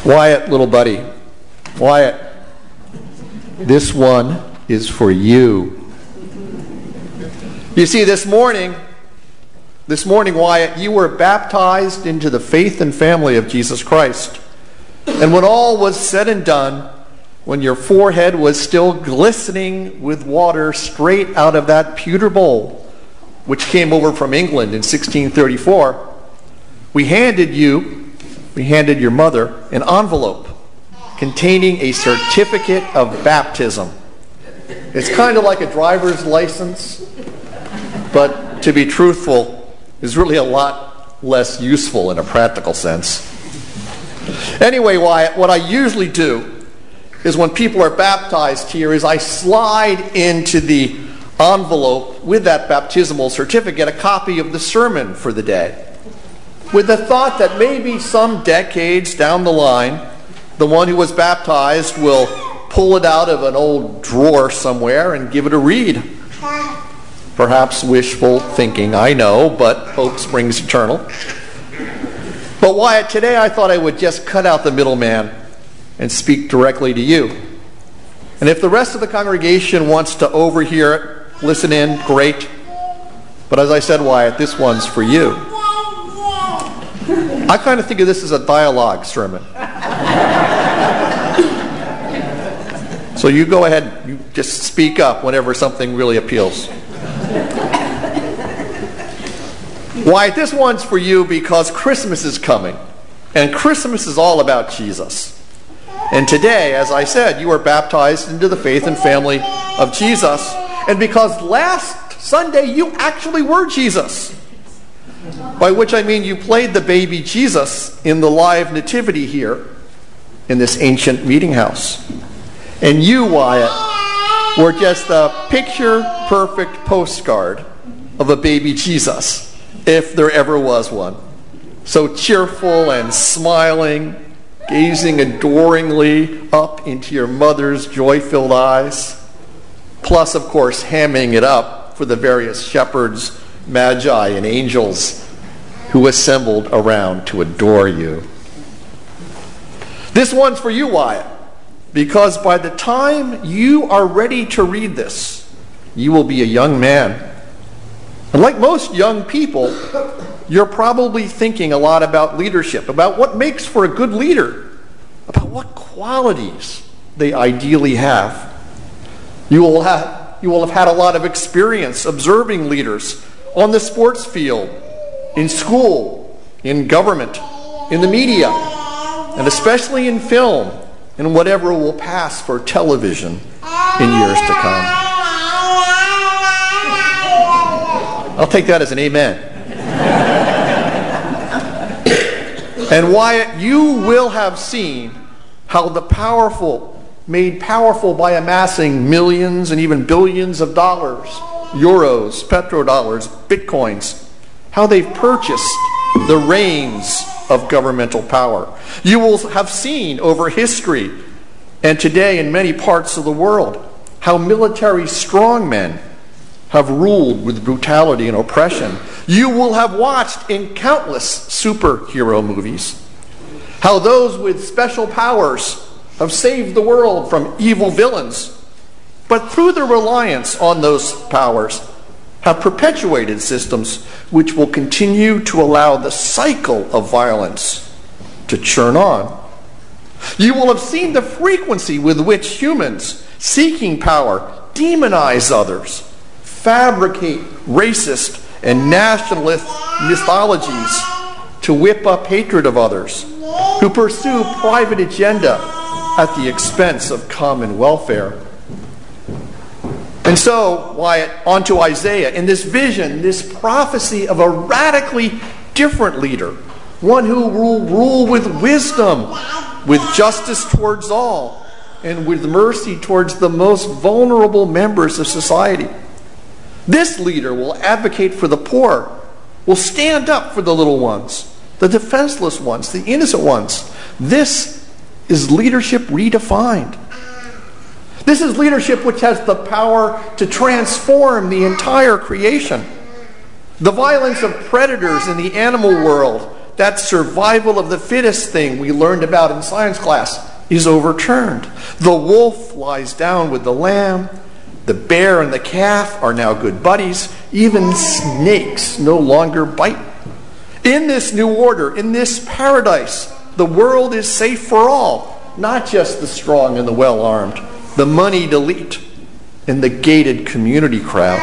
Wyatt, little buddy. Wyatt, this one is for you. You see, this morning, Wyatt, you were baptized into the faith and family of Jesus Christ. And when all was said and done, when your forehead was still glistening with water straight out of that pewter bowl, which came over from England in 1634, we handed your mother an envelope containing a certificate of baptism. It's kind of like a driver's license, but to be truthful, is really a lot less useful in a practical sense. Anyway, Wyatt, what I usually do is when people are baptized here is I slide into the envelope with that baptismal certificate a copy of the sermon for the day, with the thought that maybe some decades down the line, the one who was baptized will pull it out of an old drawer somewhere and give it a read. Perhaps wishful thinking, I know, but hope springs eternal. But Wyatt, today I thought I would just cut out the middleman and speak directly to you. And if the rest of the congregation wants to overhear it, listen in, great. But as I said, Wyatt, this one's for you. I kind of think of this as a dialogue sermon. So you go ahead, you just speak up whenever something really appeals. Why, this one's for you because Christmas is coming. And Christmas is all about Jesus. And today, as I said, you are baptized into the faith and family of Jesus. And because last Sunday you actually were Jesus. By which I mean you played the baby Jesus in the live nativity here in this ancient meeting house. And you, Wyatt, were just a picture-perfect postcard of a baby Jesus, if there ever was one. So cheerful and smiling, gazing adoringly up into your mother's joy-filled eyes. Plus, of course, hamming it up for the various shepherds, magi, and angels who assembled around to adore you. This one's for you, Wyatt, because by the time you are ready to read this, you will be a young man. And like most young people, you're probably thinking a lot about leadership, about what makes for a good leader, about what qualities they ideally have. You will have had a lot of experience observing leaders on the sports field, in school, in government, in the media, and especially in film, and whatever will pass for television in years to come. I'll take that as an amen. And Wyatt, you will have seen how the powerful, made powerful by amassing millions and even billions of dollars, euros, petrodollars, bitcoins, how they've purchased the reins of governmental power. You will have seen over history and today in many parts of the world how military strongmen have ruled with brutality and oppression. You will have watched in countless superhero movies how those with special powers have saved the world from evil villains, but through their reliance on those powers have perpetuated systems which will continue to allow the cycle of violence to churn on. You will have seen the frequency with which humans seeking power demonize others, fabricate racist and nationalist mythologies to whip up hatred of others, who pursue private agenda at the expense of common welfare. And so, Wyatt, on to Isaiah. In this vision, this prophecy of a radically different leader, one who will rule with wisdom, with justice towards all, and with mercy towards the most vulnerable members of society. This leader will advocate for the poor, will stand up for the little ones, the defenseless ones, the innocent ones. This is leadership redefined. This is leadership which has the power to transform the entire creation. The violence of predators in the animal world that survival of the fittest thing we learned about in science class is overturned. The wolf lies down with the lamb. The bear and the calf are now good buddies. Even snakes no longer bite. In this new order, in this paradise, the world is safe for all, not just the strong and the well-armed, the moneyed elite, and the gated community crowd.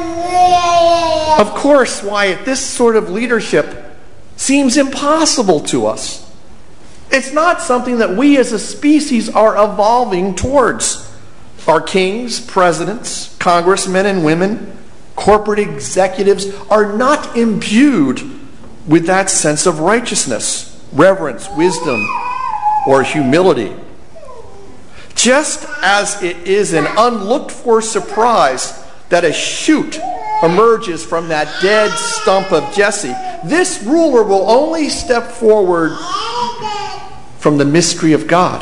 Of course, Wyatt, this sort of leadership seems impossible to us. It's not something that we as a species are evolving towards. Our kings, presidents, congressmen and women, corporate executives are not imbued with that sense of righteousness, reverence, wisdom, or humility. Just as it is an unlooked-for surprise that a shoot emerges from that dead stump of Jesse, this ruler will only step forward from the mystery of God.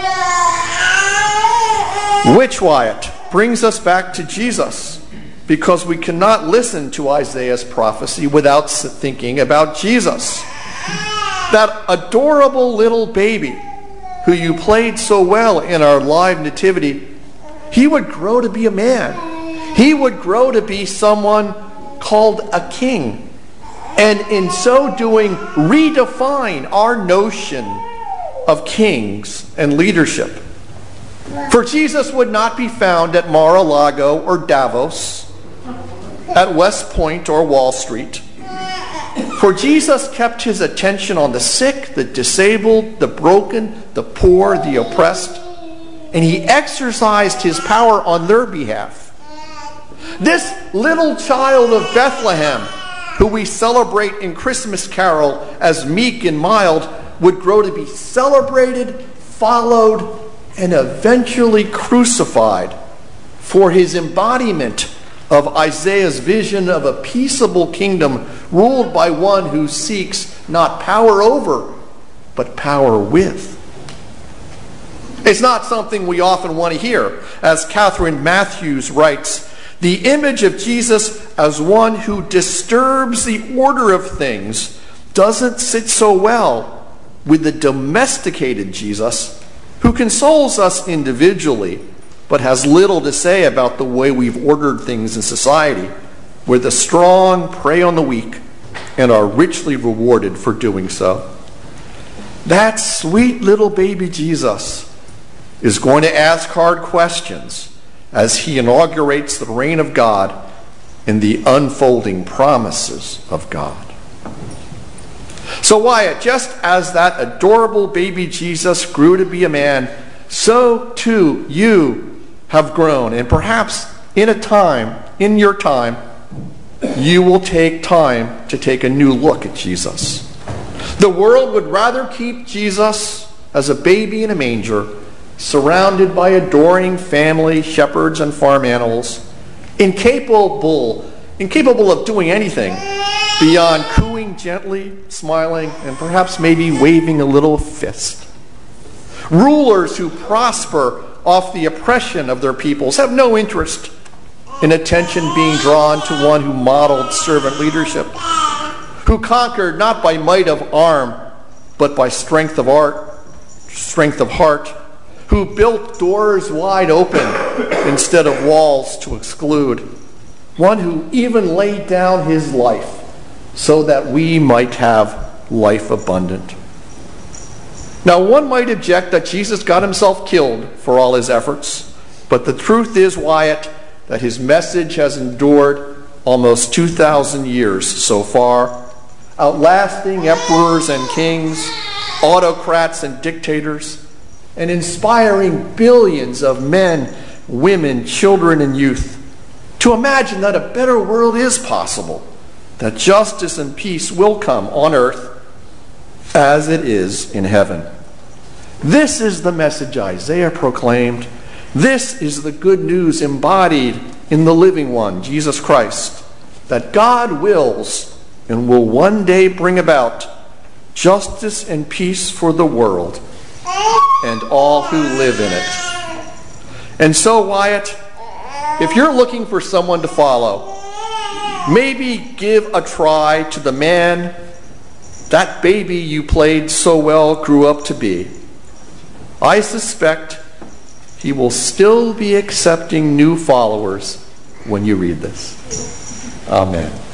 Which, Wyatt, brings us back to Jesus, because we cannot listen to Isaiah's prophecy without thinking about Jesus. That adorable little baby who you played so well in our live nativity, he would grow to be a man. He would grow to be someone called a king. And in so doing, redefine our notion of kings and leadership. For Jesus would not be found at Mar-a-Lago or Davos, at West Point or Wall Street. For Jesus kept his attention on the sick, the disabled, the broken, the poor, the oppressed, and he exercised his power on their behalf. This little child of Bethlehem, who we celebrate in Christmas Carol as meek and mild, would grow to be celebrated, followed, and eventually crucified for his embodiment of Isaiah's vision of a peaceable kingdom ruled by one who seeks not power over, but power with. It's not something we often want to hear. As Catherine Matthews writes, the image of Jesus as one who disturbs the order of things doesn't sit so well with the domesticated Jesus who consoles us individually, but has little to say about the way we've ordered things in society, where the strong prey on the weak and are richly rewarded for doing so. That sweet little baby Jesus is going to ask hard questions as he inaugurates the reign of God and the unfolding promises of God. So Wyatt, just as that adorable baby Jesus grew to be a man, so too you have grown. And perhaps in your time, you will take time to take a new look at Jesus. The world would rather keep Jesus as a baby in a manger, surrounded by adoring family, shepherds, and farm animals, incapable of doing anything beyond cooing gently, smiling, and perhaps maybe waving a little fist. Rulers who prosper off the oppression of their peoples have no interest in attention being drawn to one who modeled servant leadership, who conquered not by might of arm, but by strength of heart, who built doors wide open instead of walls to exclude, one who even laid down his life so that we might have life abundant. Now, one might object that Jesus got himself killed for all his efforts, but the truth is, Wyatt, that his message has endured almost 2,000 years so far, outlasting emperors and kings, autocrats and dictators, and inspiring billions of men, women, children, and youth to imagine that a better world is possible, that justice and peace will come on earth as it is in heaven. This is the message Isaiah proclaimed. This is the good news embodied in the living one, Jesus Christ, that God wills and will one day bring about justice and peace for the world and all who live in it. And so, Wyatt, if you're looking for someone to follow, maybe give a try to the man that baby you played so well grew up to be. I suspect he will still be accepting new followers when you read this. Amen.